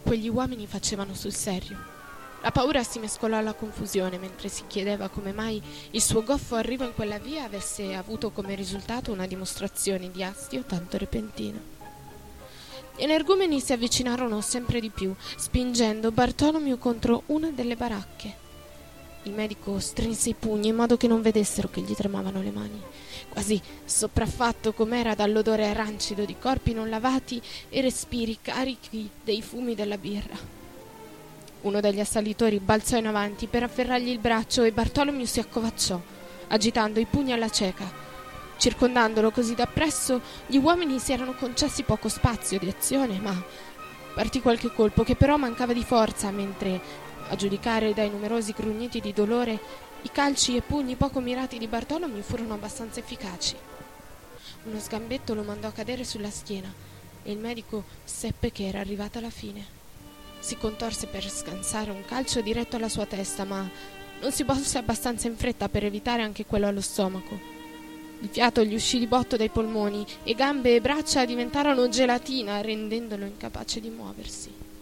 quegli uomini facevano sul serio. La paura si mescolò alla confusione mentre si chiedeva come mai il suo goffo arrivo in quella via avesse avuto come risultato una dimostrazione di astio tanto repentina. Gli energumeni si avvicinarono sempre di più, spingendo Bartolomeo contro una delle baracche. Il medico strinse i pugni in modo che non vedessero che gli tremavano le mani, quasi sopraffatto com'era dall'odore rancido di corpi non lavati e respiri carichi dei fumi della birra. Uno degli assalitori balzò in avanti per afferrargli il braccio e Bartolomeo si accovacciò, agitando i pugni alla cieca. Circondandolo così dappresso, gli uomini si erano concessi poco spazio di azione, ma partì qualche colpo che però mancava di forza, mentre, a giudicare dai numerosi grugniti di dolore, i calci e pugni poco mirati di Bartolomeo furono abbastanza efficaci. Uno sgambetto lo mandò a cadere sulla schiena e il medico seppe che era arrivata la fine. Si contorse per scansare un calcio diretto alla sua testa, ma non si volse abbastanza in fretta per evitare anche quello allo stomaco. Il fiato gli uscì di botto dai polmoni e gambe e braccia diventarono gelatina, rendendolo incapace di muoversi.